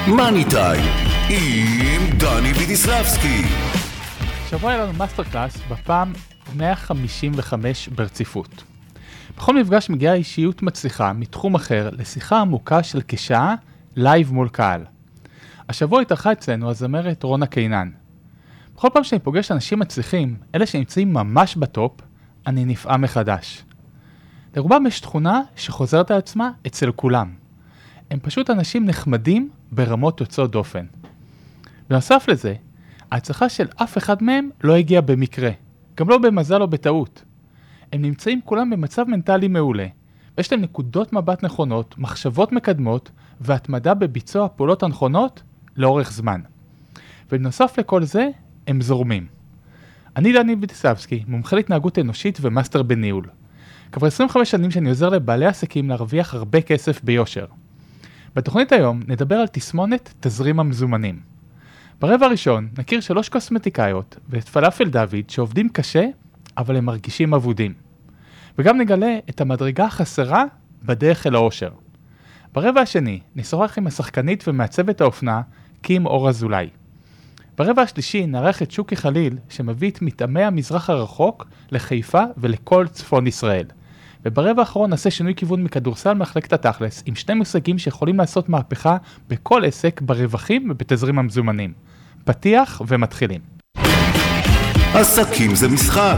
מאני טיים עם דני וידיסלבסקי. שבוע היה לנו מאסטר קלאס בפעם 155 ברציפות. בכל מפגש מגיעה אישיות מצליחה מתחום אחר לשיחה עמוקה של כשעה לייב מול קהל. השבוע התארחה אצלנו הזמרת רונה קינן. בכל פעם שאני פוגש אנשים מצליחים, אלה שנמצאים ממש בטופ, אני נפעם מחדש. לרובם יש תכונה שחוזרת על עצמה אצל כולם. הם פשוט אנשים נחמדים ברמות יוצאות דופן. בנוסף לזה, ההצלחה של אף אחד מהם לא הגיעה במקרה, גם לא במזל או בטעות. הם נמצאים כולם במצב מנטלי מעולה, ויש להם נקודות מבט נכונות, מחשבות מקדמות, והתמדה בביצוע הפעולות הנכונות לאורך זמן. ובנוסף לכל זה, הם זורמים. אני דני וידיסלבסקי, מומחה להתנהגות אנושית ומאסטר בניהול. כבר 25 שנים שאני עוזר לבעלי עסקים להרוויח הרבה כסף ביושר. בתוכנית היום נדבר על תסמונת תזרים המזומנים. ברבע הראשון נכיר 3 קוסמטיקאיות ואת פלאפל דוד שעובדים קשה, אבל הם מרגישים אבודים. וגם נגלה את המדרגה החסרה בדרך אל האושר. ברבע השני נשוחח עם השחקנית ומעצבת האופנה קים אור אזולאי. ברבע השלישי נערך את שוקי חליל שמביא את מטעמי המזרח הרחוק לחיפה ולכל צפון ישראל. וברבע האחרון נעשה שינוי כיוון מכדורסל מחלקת התכלס עם 2 מושגים שיכולים לעשות מהפכה בכל עסק ברווחים ובתזרים המזומנים. פתיח ומתחילים. עסקים זה משחק.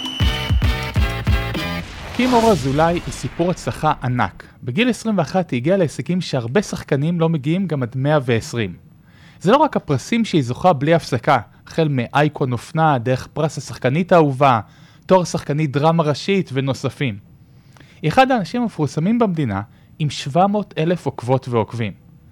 קים אור אזולאי היא סיפור הצלחה ענק. בגיל 21 היא הגיעה להישגים שהרבה שחקנים לא מגיעים גם עד 120. זה לא רק הפרסים שהיא זוכה בלי הפסקה, החל מאייקון אופנה, דרך פרס השחקנית האהובה, תואר שחקנית דרמה ראשית ונוספים. היא אחד האנשים המפורסמים במדינה עם 700,000 עוקבות ועוקבים.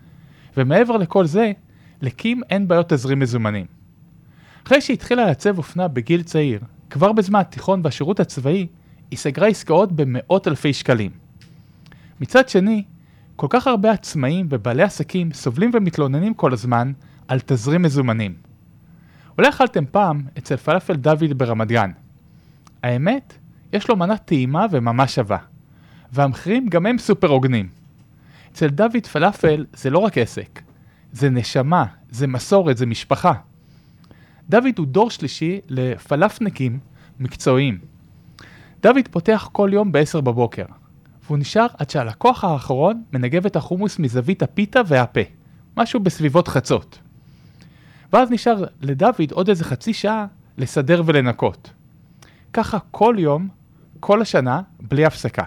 ומעבר לכל זה, לקים אין בעיות תזרים מזומנים. אחרי שהתחילה לעצב אופנה בגיל צעיר, כבר בזמן התיכון והשירות הצבאי, היא סגרה עסקאות במאות אלפי שקלים. מצד שני, כל כך הרבה עצמאים ובעלי עסקים סובלים ומתלוננים כל הזמן על תזרים מזומנים. אולי אכלתם פעם אצל פלאפל דוד ברמת גן. האמת, יש לו מנה טעימה וממש שווה. והמחירים גם הם סופר הוגנים. אצל דוד פלאפל זה לא רק עסק. זה נשמה, זה מסורת, זה משפחה. דוד הוא דור שלישי לפלאפניקים מקצועיים. דוד פותח כל יום ב-10 בבוקר. והוא נשאר עד שהלקוח האחרון מנגב את החומוס מזווית הפיתה והפה. משהו בסביבות חצות. ואז נשאר לדוד עוד איזה חצי שעה לסדר ולנקות. ככה כל יום, כל השנה, בלי הפסקה.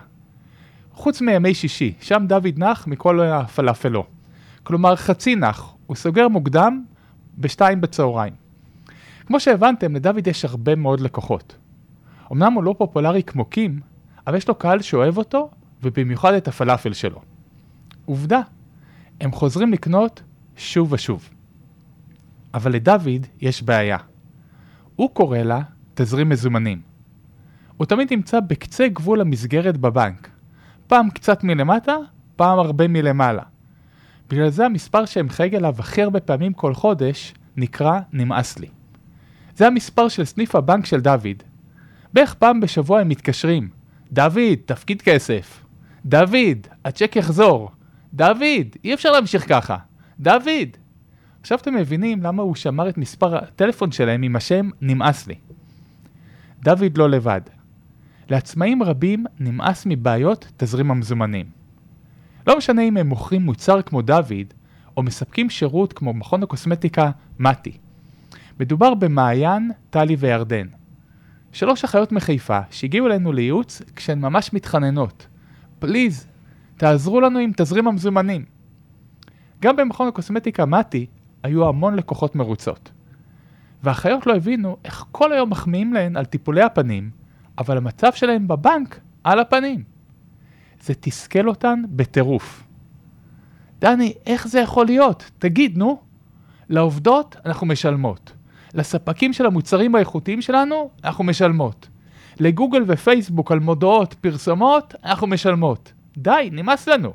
חוץ מימי שישי, שם דוד נח מכל הפלאפלו. כלומר חצי נח, הוא סוגר מוקדם ב-2 בצהריים. כמו שהבנתם, לדוד יש הרבה מאוד לקוחות. אמנם הוא לא פופולרי כמו קים, אבל יש לו קהל שאוהב אותו, ובמיוחד את הפלאפל שלו. עובדה, הם חוזרים לקנות שוב ושוב. אבל לדוד יש בעיה. הוא קורא לה תזרים מזומנים. הוא תמיד נמצא בקצה גבול המסגרת בבנק. פעם קצת מלמטה, פעם הרבה מלמעלה. בגלל זה המספר שהם חייג אליו הכי הרבה פעמים כל חודש נקרא נמאס לי. זה המספר של סניף הבנק של דוד. בערך פעם בשבוע הם מתקשרים. דוד, תפקיד כסף. דוד, הצ'ק יחזור. דוד, אי אפשר להמשיך ככה. דוד. עכשיו אתם מבינים למה הוא שמר את מספר הטלפון שלהם עם השם נמאס לי. דוד לא לבד. לעצמאים רבים נמאס מבעיות תזרים המזומנים. לא משנה אם הם מוכרים מוצר כמו דוד, או מספקים שירות כמו מכון הקוסמטיקה מתי. מדובר במעיין, טלי וירדן. 3 אחיות מחיפה שהגיעו אלינו לייעוץ כשהן ממש מתחננות. פליז, תעזרו לנו עם תזרים המזומנים. גם במכון הקוסמטיקה מתי היו המון לקוחות מרוצות. והאחיות לא הבינו איך כל היום מחמיאים להן על טיפולי הפנים, אבל המצב שלהן בבנק על הפנים. זה תסכל אותן בטירוף. דני, איך זה יכול להיות? תגיד, נו. לעובדות אנחנו משלמות. לספקים של המוצרים האיכותיים שלנו אנחנו משלמות. לגוגל ופייסבוק על מודעות, פרסומות, אנחנו משלמות. די, נמאס לנו.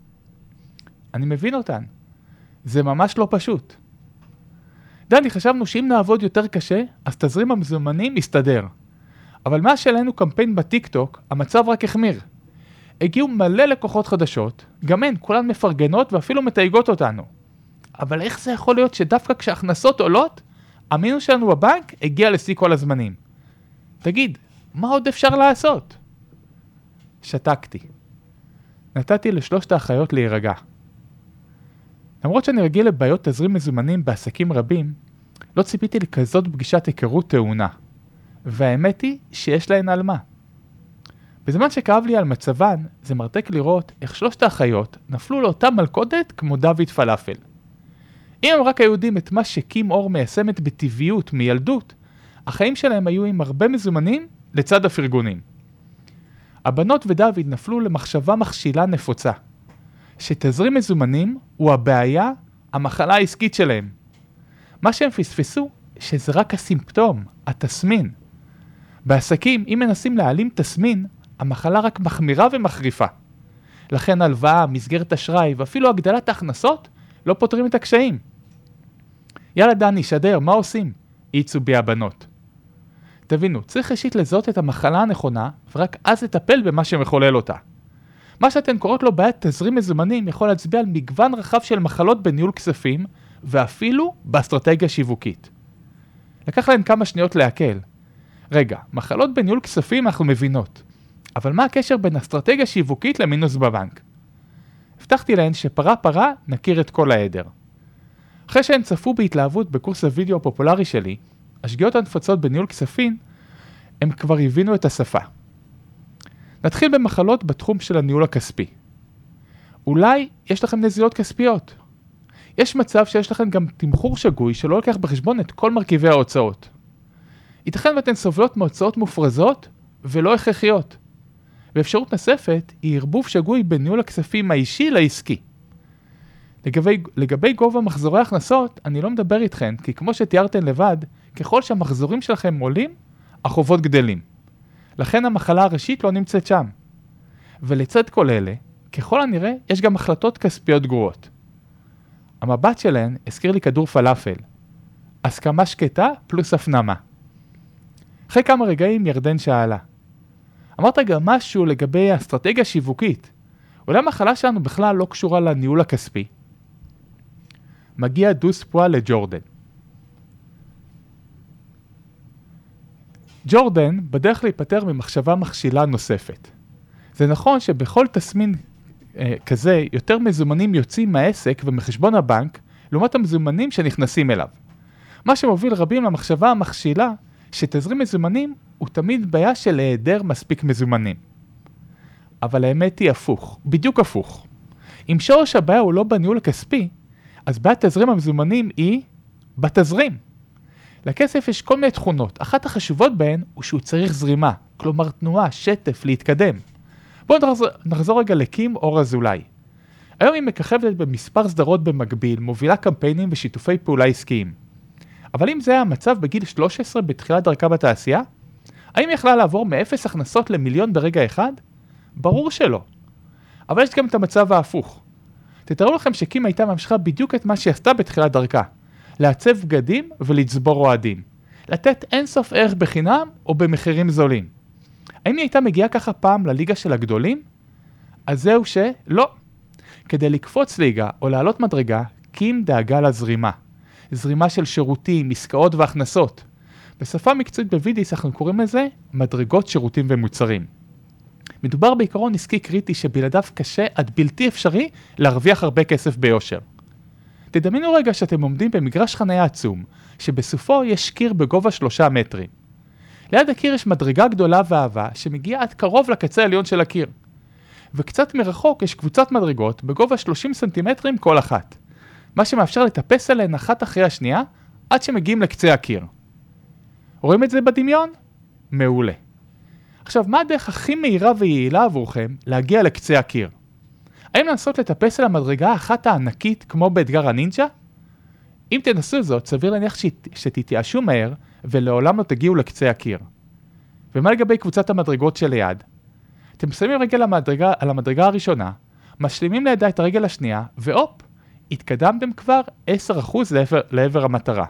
אני מבין אותן. זה ממש לא פשוט. דני, חשבנו שאם נעבוד יותר קשה, אז תזרים המזומנים יסתדר. אבל מה שלנו קמפיין בטיקטוק, המצב רק החמיר. הגיעו מלא לקוחות חדשות, גם הן כולן מפרגנות ואפילו מתייגות אותנו. אבל איך זה יכול להיות שדווקא כשהכנסות עולות, המינוס שלנו בבנק הגיע לשיא כל הזמנים? תגיד, מה עוד אפשר לעשות? שתקתי. נתתי לשלושת האחיות להירגע. למרות שאני רגיל לבעיות תזרים מזומנים בעסקים רבים, לא ציפיתי לכזאת פגישת היכרות טעונה. והאמת היא שיש להן על מה. בזמן שכאב לי על מצבן, זה מרתק לראות איך שלושת האחיות נפלו לאותה מלכודת כמו דוד פלאפל. אם הם רק היו יודעים את מה שקים אור מיישמת בטבעיות מילדות, החיים שלהם היו עם הרבה מזומנים לצד הפרגונים. הבנות ודוד נפלו למחשבה מכשילה נפוצה, שתזרים מזומנים הוא הבעיה, המחלה העסקית שלהם. מה שהם פספסו, שזה רק הסימפטום, התסמין. בעסקים, אם מנסים להעלים תסמין, המחלה רק מחמירה ומחריפה. לכן הלוואה, מסגרת אשראי ואפילו הגדלת ההכנסות לא פותרים את הקשיים. יאללה דני, שדר, מה עושים? יצאו בי הבנות. תבינו, צריך ראשית לזהות את המחלה הנכונה, ורק אז לטפל במה שמחולל אותה. מה שאתן קוראות לו בעיית תזרים מזומנים יכול להצביע על מגוון רחב של מחלות בניהול כספים, ואפילו באסטרטגיה שיווקית. לקח להן כמה שניות להקל. רגע, מחלות בניהול כספים אנחנו מבינות, אבל מה הקשר בין אסטרטגיה שיווקית למינוס בבנק? הבטחתי להן שפרה פרה נכיר את כל העדר. אחרי שהן צפו בהתלהבות בקורס הוידאו הפופולרי שלי, השגיאות הנפוצות בניהול כספים, הם כבר הבינו את השפה. נתחיל במחלות בתחום של הניהול הכספי. אולי יש לכם נזילות כספיות. יש מצב שיש לכם גם תמחור שגוי שלא לקח בחשבון את כל מרכיבי ההוצאות. ייתכן ואתן סובלות מהוצאות מופרזות ולא הכרחיות. ואפשרות נוספת היא ערבוב שגוי בניהול הכספים האישי לעסקי. לגבי גובה מחזורי הכנסות, אני לא מדבר איתכן, כי כמו שתיארתן לבד, ככל שהמחזורים שלכם עולים, החובות גדלים. לכן המחלה הראשית לא נמצאת שם. ולצד כל אלה, ככל הנראה, יש גם החלטות כספיות גרועות. המבט שלהן הזכיר לי כדור פלאפל. הסכמה שקטה פלוס הפנמה. אחרי כמה רגעים ירדן שאלה. אמרת גם משהו לגבי האסטרטגיה שיווקית. אולי המחלה שלנו בכלל לא קשורה לניהול הכספי. מגיע דוס פועל לג'ורדן. ג'ורדן בדרך להיפטר ממחשבה מכשילה נוספת. זה נכון שבכל תסמין כזה יותר מזומנים יוצאים מהעסק ומחשבון הבנק לעומת המזומנים שנכנסים אליו. מה שמוביל רבים למחשבה המכשילה שתזרים מזומנים הוא תמיד בעיה של היעדר מספיק מזומנים. אבל האמת היא הפוך, בדיוק הפוך. אם שורש הבעיה הוא לא בניהול הכספי, אז בעיית תזרים המזומנים היא בתזרים. לכסף יש כל מיני תכונות, אחת החשובות בהן הוא שהוא צריך זרימה, כלומר תנועה, שטף, להתקדם. בואו נחזור רגע לקים אור אזולאי. היום היא מככבת במספר סדרות במקביל, מובילה קמפיינים ושיתופי פעולה עסקיים. אבל אם זה היה המצב בגיל 13 בתחילת דרכה בתעשייה, האם יכלה לעבור מאפס הכנסות למיליון ברגע אחד? ברור שלא. אבל יש גם את המצב ההפוך. תתארו לכם שקים הייתה ממשיכה בדיוק את מה שהיא עשתה בתחילת דרכה. לעצב בגדים ולצבור אוהדים. לתת אינסוף ערך בחינם או במחירים זולים. האם היא הייתה מגיעה ככה פעם לליגה של הגדולים? אז זהו שלא. כדי לקפוץ ליגה או לעלות מדרגה, קים דאגה לזרימה. זרימה של שירותים, עסקאות והכנסות. בשפה מקצועית בווידיס אנחנו קוראים לזה מדרגות שירותים ומוצרים. מדובר בעיקרון עסקי קריטי שבלעדיו קשה עד בלתי אפשרי להרוויח הרבה כסף ביושר. תדמיינו רגע שאתם עומדים במגרש חניה עצום, שבסופו יש קיר בגובה 3 מטרים. ליד הקיר יש מדרגה גדולה ואהבה שמגיעה עד קרוב לקצה העליון של הקיר. וקצת מרחוק יש קבוצת מדרגות בגובה 30 סנטימטרים כל אחת. מה שמאפשר לטפס עליהן אחת אחרי השנייה עד שמגיעים לקצה הקיר. רואים את זה בדמיון? מעולה. עכשיו, מה הדרך הכי מהירה ויעילה עבורכם להגיע לקצה הקיר? האם לנסות לטפס על המדרגה האחת הענקית כמו באתגר הנינג'ה? אם תנסו זאת, סביר להניח שתתייאשו מהר ולעולם לא תגיעו לקצה הקיר. ומה לגבי קבוצת המדרגות שליד? אתם שמים רגל על המדרגה הראשונה, משלימים לידה את הרגל השנייה, ואופ, התקדמתם כבר 10% לעבר המטרה.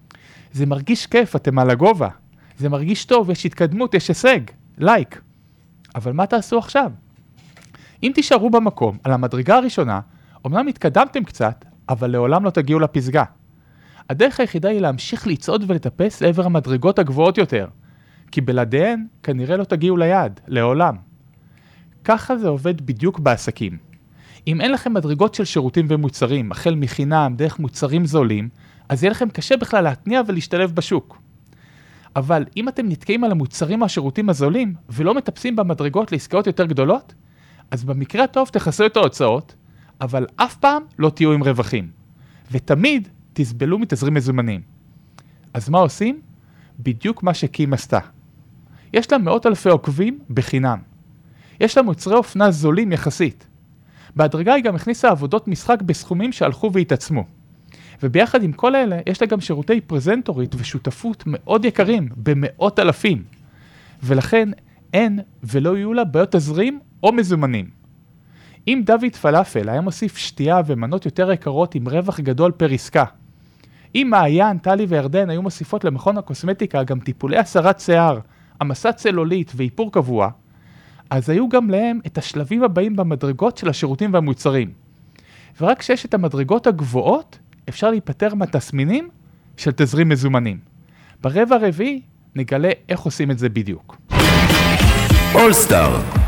זה מרגיש כיף, אתם על הגובה. זה מרגיש טוב, יש התקדמות, יש הישג, לייק. אבל מה תעשו עכשיו? אם תישארו במקום, על המדרגה הראשונה, אמנם התקדמתם קצת, אבל לעולם לא תגיעו לפסגה. הדרך היחידה היא להמשיך לצעוד ולטפס לעבר המדרגות הגבוהות יותר, כי בלעדיהן כנראה לא תגיעו ליעד, לעולם. ככה זה עובד בדיוק בעסקים. אם אין לכם מדרגות של שירותים ומוצרים, החל מחינם, דרך מוצרים זולים, אז יהיה לכם קשה בכלל להתניע ולהשתלב בשוק. אבל אם אתם נתקעים על המוצרים או השירותים הזולים, ולא מטפסים במדרגות לעסקאות יותר גדולות, אז במקרה הטוב תחסו את ההוצאות, אבל אף פעם לא תהיו עם רווחים. ותמיד תסבלו מתזרים מזומנים. אז מה עושים? בדיוק מה שקים עשתה. יש לה מאות אלפי עוקבים בחינם. יש לה מוצרי אופנה זולים יחסית. בהדרגה היא גם הכניסה עבודות משחק בסכומים שהלכו והתעצמו. וביחד עם כל אלה, יש לה גם שירותי פרזנטורית ושותפות מאוד יקרים, במאות אלפים. ולכן אין ולא יהיו לה בעיות תזרים או מזומנים. אם דוד פלאפל היה מוסיף שתייה ומנות יותר יקרות עם רווח גדול פר עסקה, אם מעיין, טלי וירדן היו מוסיפות למכון הקוסמטיקה גם טיפולי הסרת שיער, המסת צלולית ואיפור קבוע, אז היו גם להם את השלבים הבאים במדרגות של השירותים והמוצרים. ורק כשיש את המדרגות הגבוהות, אפשר להיפטר מהתסמינים של תזרים מזומנים. ברבע הרביעי נגלה איך עושים את זה בדיוק. אולסטאר.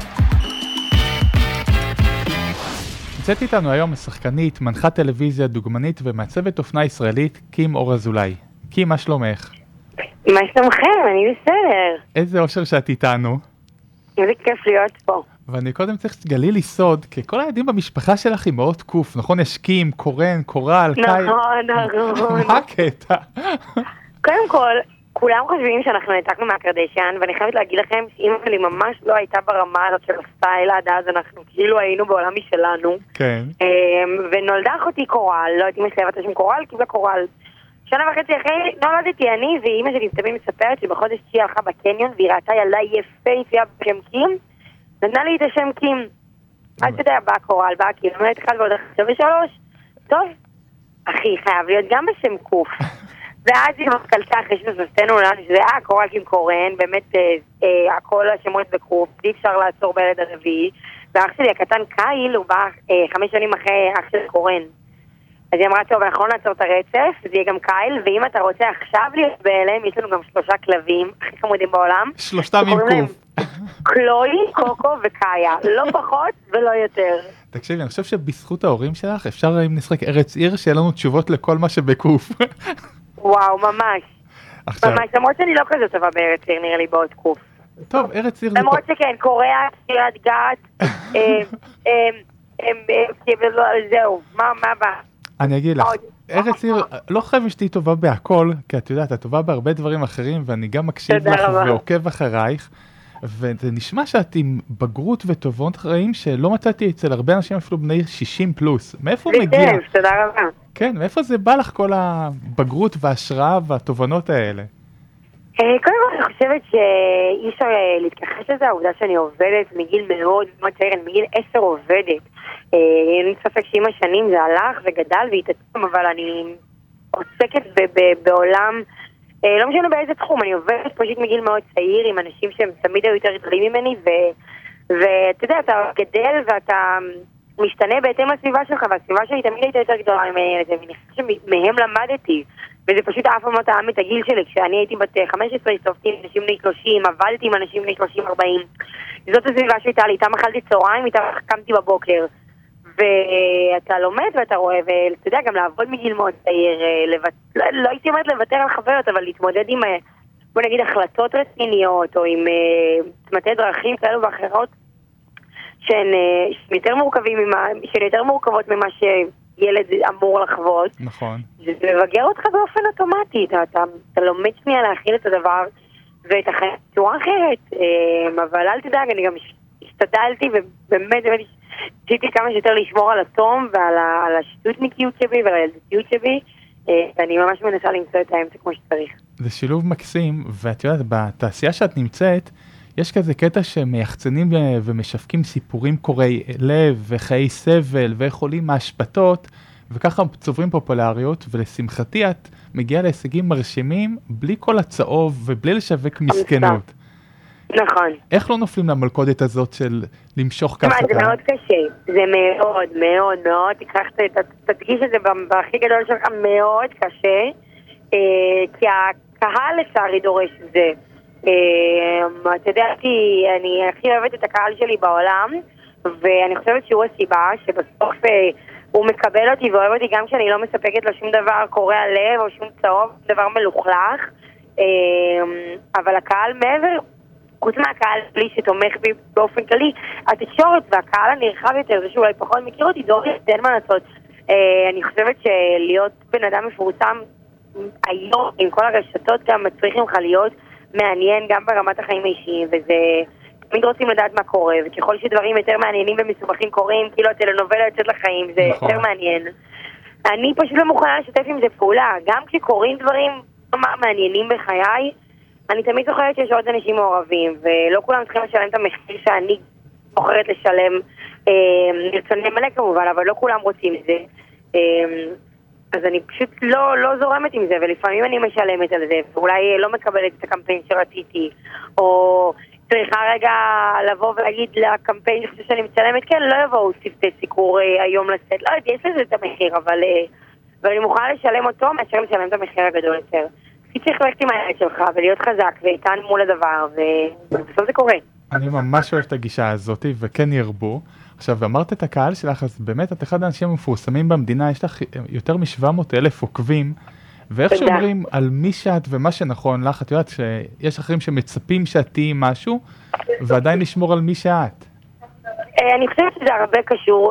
נמצאת איתנו היום השחקנית, מנחת טלוויזיה, דוגמנית ומעצבת אופנה ישראלית, קים אור אזולאי. קים, מה שלומך? מה שלומכם? אני בסדר. איזה אושר שאת איתנו. איזה כיף להיות פה. ואני קודם צריך שתגלי לי סוד, כי כל הילדים במשפחה שלך עם מאוד קוף, נכון? יש קים, קורן, קורל, קאי. נכון. מה הקטע? קודם כל, כולם חושבים שאנחנו נתקנו מהקרדשיאן, ואני חייבת להגיד לכם שאמא שלי ממש לא הייתה ברמה הזאת של הסטייל, עד אז אנחנו כאילו היינו בעולם משלנו. כן. ונולדה אחותי קורל, לא הייתי מסלבת השם קורל, קיבלה קורל. שנה וחצי אחרי נולדתי אני, ואמא שלי תמיד מספרת שבחודש תשיעי הלכה בקניון, והיא ראתה ילדה יפהפייה בשם קים, נתנה לי את השם קים. אז אתה יודע, באה קורל, באה קים, אומרת 1 ועוד 1 ושלוש. טוב, אחי, חייב להיות גם בשם קוף. ואז היא קלטה אחרי שנוספתנו, שזה קורל קים קורן, באמת הכל השמות בקוף, אי אפשר לעצור בילד הרביעי. ואח שלי הקטן קייל, הוא בא 5 שנים אחרי אח של קורן. אז היא אמרה, טוב, אנחנו לא נעצור את הרצף, זה יהיה גם קייל, ואם אתה רוצה עכשיו להיות בהלם, יש לנו גם 3 כלבים, הכי חמודים בעולם. 3 עם קוף. קלוי, קוקו וקאיה, לא פחות ולא יותר. תקשיבי, אני חושב שבזכות ההורים שלך, אפשר אם נשחק ארץ עיר, שיהיה לנו תשובות לכל מה שבקוף. וואו, ממש. ממש, למרות שאני לא כזאת טובה בארץ עיר, נראה לי בעוד קוף. טוב, ארץ עיר זה... למרות שכן, קוריאה, קריית גת, זהו, מה בא? אני אגיד לך, ארץ עיר, לא חייבים שתהי טובה בהכל, כי את יודעת, את טובה בהרבה דברים אחרים, ואני גם מקשיב לך ועוקב אחרייך, וזה נשמע שאת עם בגרות וטובות חיים שלא מצאתי אצל הרבה אנשים אפילו בני 60 פלוס. מאיפה מגיע? תודה רבה. כן, מאיפה זה בא לך כל הבגרות וההשראה והתובנות האלה? קודם כל אני חושבת שאי אפשר להתכחש לזה, העובדה שאני עובדת מגיל מאוד מאוד צעיר, אני מגיל 10 עובדת. אין ספק שעם השנים זה הלך וגדל והתעצם, אבל אני עוסקת בעולם, לא משנה באיזה תחום, אני עובדת פשוט מגיל מאוד צעיר עם אנשים שהם תמיד היו יותר גדולים ממני, ואתה יודע, אתה גדל ואתה משתנה בהתאם לסביבה שלך, והסביבה שלי תמיד הייתה יותר גדולה ממני, ואני חושבת שמהם למדתי, וזה פשוט אף פעם לא טעם את הגיל שלי. כשאני הייתי בת 15, הסתובבתי עם אנשים בני 30, עבדתי עם אנשים בני 30-40. זאת הסביבה שהייתה לי, איתם אכלתי צהריים, איתם קמתי בבוקר. ואתה לומד ואתה רואה, ואתה יודע, גם לעבוד מגיל מאוד צעיר, לא הייתי אומרת לוותר על חוויות, אבל להתמודד עם, בוא נגיד, החלטות רציניות, או עם תמתי דרכים כאלו ואחרות, שהן יותר מורכבות ממה ילד אמור לחוות. נכון. זה מבגר אותך באופן אוטומטי, אתה לומד שנייה להכיל את הדבר ואת החיים בצורה אחרת, אבל אל תדאג, אני גם השתדלתי ובאמת רציתי כמה שיותר לשמור על התום ועל השיטותניקיות שבי ועל הילדותיות שבי, ואני ממש מנסה למצוא את האמצע כמו שצריך. זה שילוב מקסים, ואת יודעת, בתעשייה שאת נמצאת, יש כזה קטע שמייחצנים ומשווקים סיפורים קוראי לב וחיי סבל ויכולים מהשפטות, וככה צוברים פופולריות, ולשמחתי את מגיעה להישגים מרשימים בלי כל הצהוב ובלי לשווק מסכנות. נכון. איך לא נופלים למלכודת הזאת של למשוך ככה? זה מאוד קשה, זה מאוד מאוד מאוד, תדגיש את זה בהכי גדול שלך, מאוד קשה, כי הקהל לצערי דורש את זה. אתה יודע, אני הכי אוהבת את הקהל שלי בעולם, ואני חושבת שהוא הסיבה שבסוף הוא מקבל אותי ואוהב אותי גם כשאני לא מספקת לו שום דבר קורע לב או שום צהוב, דבר מלוכלך, אבל הקהל מעבר, חוץ מהקהל שלי שתומך בי באופן כללי, התקשורת והקהל הנרחב יותר, זה שאולי פחות מכיר אותי, דורי, אין מה לעשות. אני חושבת שלהיות בן אדם מפורסם היום, עם כל הרשתות גם מצריך ממך להיות מעניין גם ברמת החיים האישיים, וזה תמיד רוצים לדעת מה קורה, וככל שדברים יותר מעניינים ומסובכים קורים, כאילו הטלנובלה יוצאת לחיים, זה יותר מעניין. אני פשוט לא מוכנה לשתף עם זה פעולה, גם כשקורים דברים מעניינים בחיי, אני תמיד זוכרת שיש עוד אנשים מעורבים, ולא כולם צריכים לשלם את המחיר שאני בוחרת לשלם, נרצוני מלא כמובן, אבל לא כולם רוצים את זה. אז אני פשוט לא זורמת עם זה, ולפעמים אני משלמת על זה, ואולי לא מקבלת את הקמפיין שרציתי, או צריכה רגע לבוא ולהגיד לקמפיין שאני מצלמת, כן, לא יבואו צוותי סיקור היום לצאת, לא יודעת, יש לזה את המחיר, אבל אני מוכנה לשלם אותו, מאשר לשלם את המחיר הגדול יותר. צריך ללכת עם הילד שלך ולהיות חזק ואיתן מול הדבר, ובסוף זה קורה. אני ממש אוהב את הגישה הזאת, וכן ירבו. עכשיו, אמרת את הקהל שלך, אז באמת את אחד האנשים המפורסמים במדינה, יש לך יותר מ-700,000 עוקבים, ואיך שאומרים על מי שאת ומה שנכון לך, את יודעת שיש אחרים שמצפים שאת תהיי משהו, ועדיין לשמור על מי שאת. אני חושבת שזה הרבה קשור,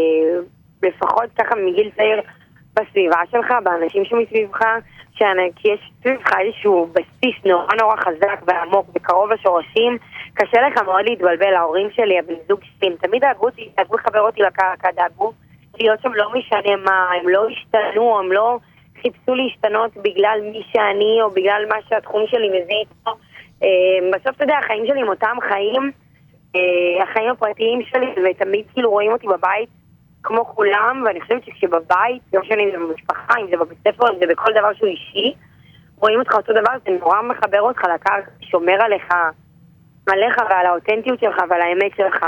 לפחות ככה מגיל צעיר, בסביבה שלך, באנשים שמסביבך, כי יש סביבך איזשהו בסיס נורא חזק ועמוק וקרוב לשורשים, קשה לך מאוד להתבלבל. ההורים שלי, הבן זוג שלי, הם תמיד דאגו לחבר אותי לקרקע, דאגו להיות שם לא משנה מה, הם לא השתנו, הם לא חיפשו להשתנות בגלל מי שאני או בגלל מה שהתחום שלי מביא איתו. בסוף אתה יודע, החיים שלי הם אותם חיים, החיים הפרטיים שלי, ותמיד כאילו רואים אותי בבית כמו כולם, ואני חושבת שכשבבית, לא משנה אם זה במשפחה, אם זה בבית ספר, אם זה בכל דבר שהוא אישי, רואים אותך אותו דבר, זה נורא מחבר אותך לקרקע, שומר עליך ועל האותנטיות שלך ועל האמת שלך.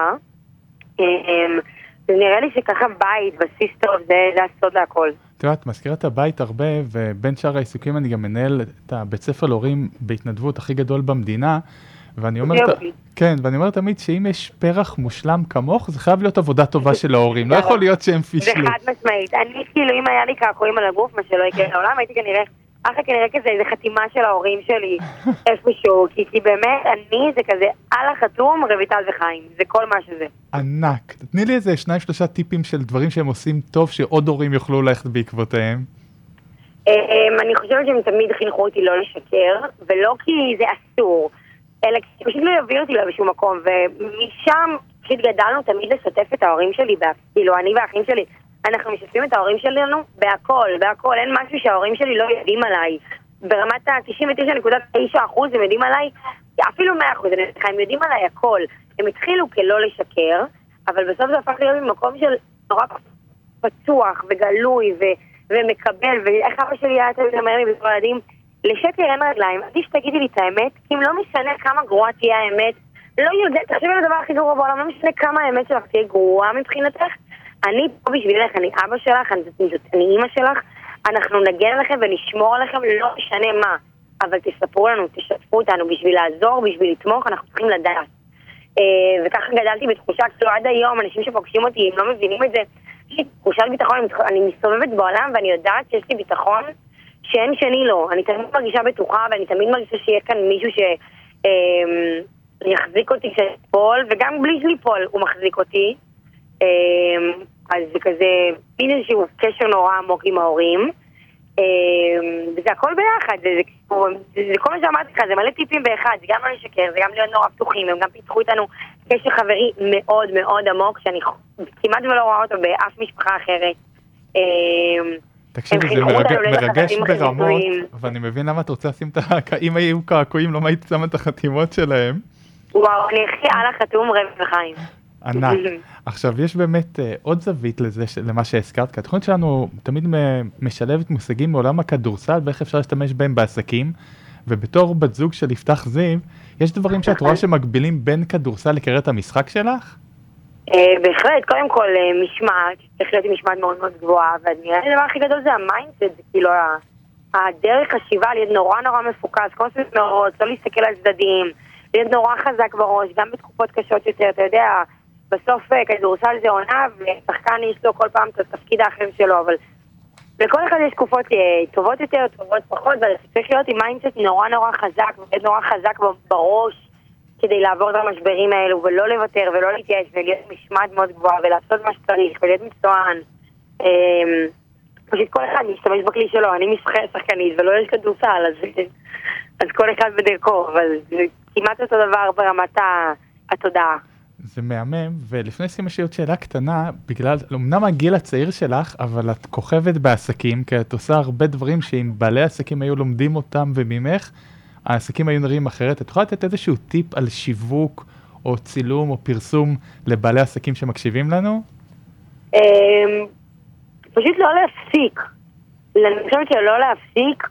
זה נראה לי שככה בית, בסיס טוב, זה הסוד להכל. תראה, את מזכירה את הבית הרבה, ובין שאר העיסוקים אני גם מנהל את הבית ספר להורים בהתנדבות הכי גדול במדינה, ואני אומר תמיד שאם יש פרח מושלם כמוך, זה חייב להיות עבודה טובה של ההורים, לא יכול להיות שהם פישלו. זה חד משמעית, אני כאילו אם היה לי קעקועים על הגוף, מה שלא יקרה לעולם, הייתי כנראה כזה, איזה חתימה של ההורים שלי איפשהו, כי באמת אני זה כזה על החתום, רויטל וחיים, זה כל מה שזה. ענק, תתני לי איזה 2-3 טיפים של דברים שהם עושים טוב, שעוד הורים יוכלו ללכת בעקבותיהם. אני חושבת שהם תמיד חינכו אותי לא לשקר, ולא כי זה אסור, אלא כי פשוט לא יביא אותי לאיזשהו מקום, ומשם פשוט גדלנו תמיד לשתף את ההורים שלי, כאילו אני והאחים שלי, אנחנו משתפים את ההורים שלנו בהכל, אין משהו שההורים שלי לא יודעים עליי, ברמת ה-99.9% הם יודעים עליי, אפילו 100%, הם יודעים עליי הכל, הם התחילו כלא לשקר, אבל בסוף זה הפך להיות ממקום של נורא פצוח וגלוי ומקבל, ואיך אבא שלי היה תמיד אומר לי בתור ילדים, לשקר אין רגליים, עדיף שתגידי לי את האמת, כי אם לא משנה כמה גרועה תהיה האמת, לא יודע, תחשבי על הדבר הכי גרוע בעולם, לא משנה כמה האמת שלך תהיה גרועה מבחינתך, אני פה בשבילך, אני אבא שלך, אני אמא שלך, אנחנו נגן עליכם ונשמור עליכם, לא משנה מה, אבל תספרו לנו, תשתפו אותנו בשביל לעזור, בשביל לתמוך, אנחנו צריכים לדעת. וככה גדלתי בתחושה, כאילו עד היום, אנשים שפוגשים אותי, הם לא מבינים את זה, יש לי תחושת ביטחון, אני מסתובבת בעולם ואני יודעת שיש לי ביטחון שאין שני לו, אני תמיד מרגישה בטוחה ואני תמיד מרגישה שיהיה כאן מישהו שיחזיק אותי כשפול, וגם בלי שליפול הוא מחזיק אותי, אז זה כזה, איזשהו קשר נורא עמוק עם ההורים, וזה הכל ביחד, זה כל מה שאמרתי לך, זה מלא טיפים באחד, זה גם לא לשקר, זה גם להיות נורא פתוחים, הם גם פיתחו איתנו קשר חברי מאוד מאוד עמוק, שאני כמעט ולא רואה אותו באף משפחה אחרת. תקשיבי, זה מרגש ברמות, ואני מבין למה את רוצה לשים את אם היו קעקועים, לא היית שמה את החתימות שלהם. וואו, אני הכי על החתום רב וחיים. ענק. עכשיו, יש באמת עוד זווית למה שהזכרת, כי התוכנית שלנו תמיד משלבת מושגים מעולם הכדורסל, ואיך אפשר להשתמש בהם בעסקים, ובתור בת זוג של יפתח זיו, יש דברים שאת רואה שמגבילים בין כדורסל לקריירת המשחק שלך? בהחלט, קודם כל משמעת, צריך להיות עם משמעת מאוד מאוד גבוהה, והדבר הכי גדול זה המיינדסט, זה כאילו הדרך חשיבה, להיות נורא מפוקס, קונספט מראש, לא להסתכל על צדדים, להיות נורא חזק בראש, גם בתקופות קשות יותר, אתה יודע, בסוף כדורסל זה עונה, ושחקן יש לו כל פעם את התפקיד האחר שלו, אבל לכל אחד יש תקופות טובות יותר, טובות פחות, אבל צריך להיות עם מיינדסט נורא חזק, ולהיות נורא חזק בראש, כדי לעבור את המשברים האלו, ולא לוותר, ולא להתייאש, ולהיות משמעת מאוד גבוהה, ולעשות מה שצריך, ולהיות מקצוען. פשוט כל אחד משתמש בכלי שלו, אני שחקנית, ולא יש כדורסל, אז כל אחד בדרכו, אבל זה כמעט אותו דבר ברמת התודעה. זה מהמם, ולפני סיום יש לי עוד שאלה קטנה, בגלל, אמנם הגיל הצעיר שלך, אבל את כוכבת בעסקים, כי את עושה הרבה דברים שאם בעלי עסקים היו לומדים אותם וממך, העסקים היו נראים אחרת. את יכולה לתת איזשהו טיפ על שיווק, או צילום, או פרסום לבעלי עסקים שמקשיבים לנו? פשוט לא להפסיק. אני חושבת שלא להפסיק,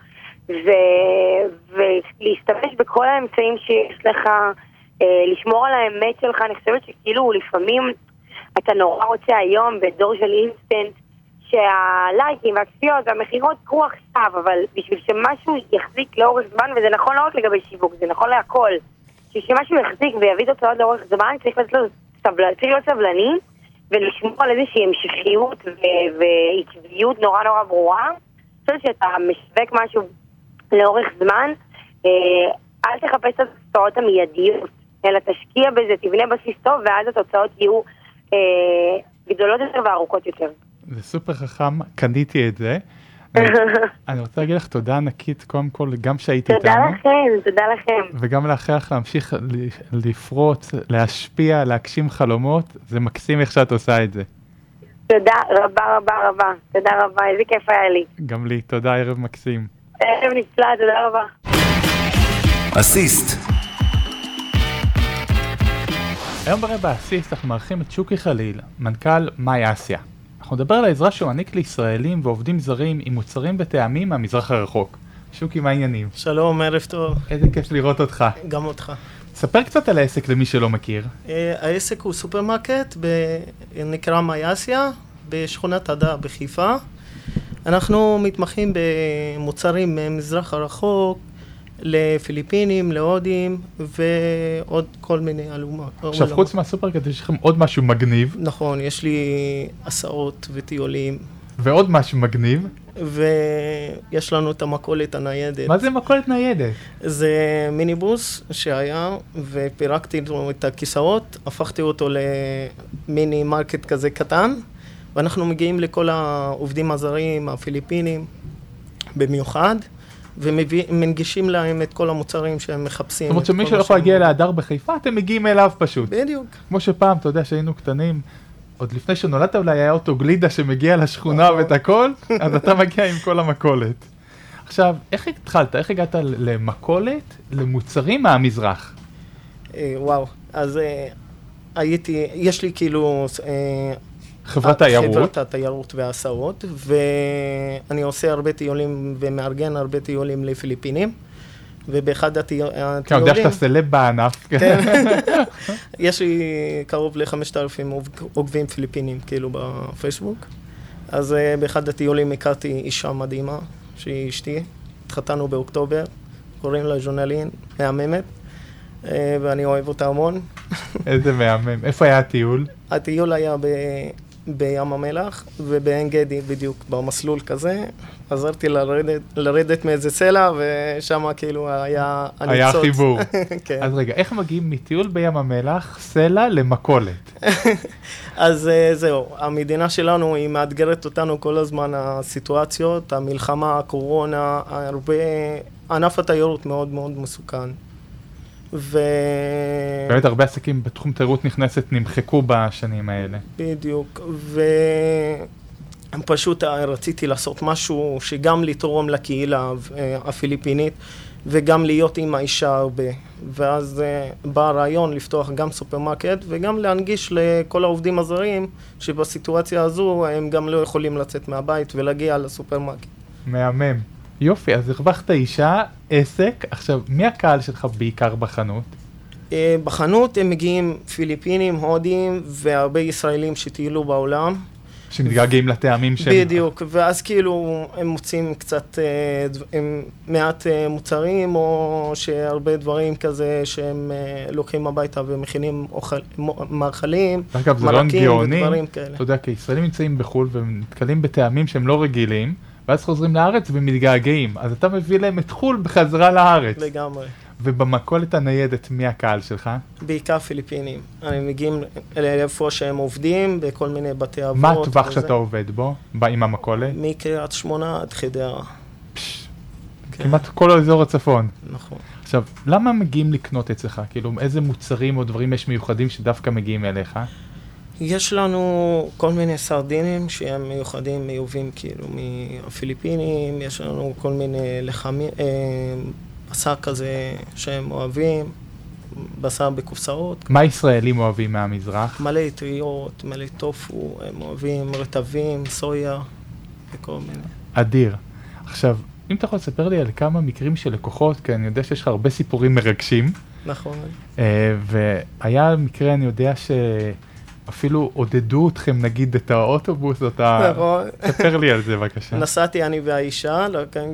ולהסתמש בכל האמצעים שיש לך, לשמור על האמת שלך. אני חושבת שכאילו לפעמים אתה נורא רוצה היום בדור של אינסטנט, שהלייקים והצפיות והמחירות קרו עכשיו, אבל בשביל שמשהו יחזיק לאורך זמן, וזה נכון לא רק לגבי שיווק, זה נכון להכל, שמשהו יחזיק ויביא תוצאות לאורך זמן, צריך להיות סבלני, ולשמור על איזושהי המשכיות ועקביות נורא ברורה. אני חושבת שאתה משווק משהו לאורך זמן, אל תחפש את התוצאות המיידיות, אלא תשקיע בזה, תבנה בסיס טוב, ואז התוצאות יהיו גדולות יותר וארוכות יותר. זה סופר חכם, קניתי את זה. אני רוצה להגיד לך תודה ענקית, קודם כל, גם שהיית איתנו. תודה לכם. וגם לאחר לך להמשיך לפרוץ, להשפיע, להגשים חלומות. זה מקסים איך שאת עושה את זה. תודה רבה. תודה רבה, איזה כיף היה לי. גם לי, תודה, ערב מקסים. ערב נפלא, תודה רבה. אסיסט. היום ברבע אסיסט אנחנו מארחים את שוקי חליל, מנכ"ל מאי אסיה. אנחנו נדבר על העזרה שהוא מעניק לישראלים ועובדים זרים עם מוצרים וטעמים מהמזרח הרחוק. שוקי, מה העניינים? שלום, ערב טוב. איזה כיף לראות אותך. גם אותך. ספר קצת על העסק למי שלא מכיר. העסק הוא סופרמרקט, נקרא מאי אסיה, בשכונת הדר בחיפה. אנחנו מתמחים במוצרים ממזרח הרחוק, לפיליפינים, להודים, ועוד כל מיני עלומות. עכשיו, חוץ מהסופרמרקט, יש לכם עוד משהו מגניב. נכון, יש לי הסעות וטיולים. ועוד משהו מגניב. ויש לנו את המכולת הניידת. מה זה מכולת ניידת? זה מיניבוס שהיה, ופירקתי את הכיסאות, הפכתי אותו למיני מרקט כזה קטן, ואנחנו מגיעים לכל העובדים הזרים, הפיליפינים, במיוחד, ומנגישים להם את כל המוצרים שהם מחפשים. זאת אומרת שמי שלא יכול להגיע להדר בחיפה, אתם מגיעים אליו פשוט. בדיוק. כמו שפעם, אתה יודע, שהיינו קטנים, עוד לפני שנולדת אולי היה אוטו גלידה שמגיע לשכונה ואת הכל, אז אתה מגיע עם כל המכולת. עכשיו, איך התחלת? איך הגעת למכולת, למוצרים מהמזרח? וואו, אז יש לי כאילו... חברת תיירות. חברת התיירות וההסעות, ואני עושה הרבה טיולים ומארגן הרבה טיולים לפיליפינים, ובאחד הטיולים... כן, יודע שאתה סלב בענף. כן. יש לי קרוב ל-5,000 עוקבים פיליפינים, כאילו בפייסבוק. אז באחד הטיולים הכרתי אישה מדהימה, שהיא אשתי. התחתנו באוקטובר, קוראים לה ז'ונלין, מהממת, ואני אוהב אותה המון. איזה מהמם. איפה היה הטיול? הטיול היה בים המלח ובעין גדי בדיוק במסלול כזה. עזרתי לרדת מאיזה סלע ושם כאילו היה הניצוץ. היה חיבור. כן. אז רגע, איך מגיעים מטיול בים המלח, סלע למכולת? אז זהו, המדינה שלנו היא מאתגרת אותנו כל הזמן, הסיטואציות, המלחמה, הקורונה, ענף התיירות מאוד מאוד מסוכן. באמת הרבה עסקים בתחום תיירות נכנסת נמחקו בשנים האלה. בדיוק, ופשוט רציתי לעשות משהו שגם לתרום לקהילה הפיליפינית וגם להיות עם האישה הרבה. ואז בא הרעיון לפתוח גם סופרמרקט וגם להנגיש לכל העובדים הזרים שבסיטואציה הזו הם גם לא יכולים לצאת מהבית ולהגיע לסופרמרקט. מהמם. יופי, אז הרווחת אישה, עסק, עכשיו, מי הקהל שלך בעיקר בחנות? בחנות הם מגיעים פיליפינים, הודים והרבה ישראלים שטיילו בעולם. שמתגעגעים לטעמים שהם... בדיוק, ואז כאילו הם מוצאים קצת מעט מוצרים, או שהרבה דברים כזה שהם לוקחים הביתה ומכינים מאכלים, מרקים ודברים כאלה. אתה יודע, כי ישראלים נמצאים בחול ונתקלים בטעמים שהם לא רגילים, ואז חוזרים לארץ ומתגעגעים, אז אתה מביא להם את חול בחזרה לארץ. לגמרי. ובמכולת הניידת, מי הקהל שלך? בעיקר פיליפינים. הם מגיעים לאיפה שהם עובדים, בכל מיני בתי אבות. מה הטווח שאתה עובד בו, עם המכולת? מקריית שמונה עד חדרה. כמעט כל האזור הצפון. נכון. עכשיו, למה מגיעים לקנות אצלך? כאילו, איזה מוצרים או דברים יש מיוחדים שדווקא מגיעים אליך? יש לנו כל מיני סרדינים שהם מיוחדים, מיובים כאילו מהפיליפינים, יש לנו כל מיני לחמים, בשר כזה שהם אוהבים, בשר בקופסאות. מה ישראלים אוהבים מהמזרח? מלא טריות, מלא טופו, הם אוהבים רטבים, סויה וכל מיני. אדיר. עכשיו, אם אתה יכול לספר לי על כמה מקרים של לקוחות, כי אני יודע שיש לך הרבה סיפורים מרגשים. נכון. והיה מקרה, אני יודע אפילו עודדו אתכם, נגיד, את האוטובוס, נכון. ספר לי על זה, בבקשה. נסעתי אני והאישה,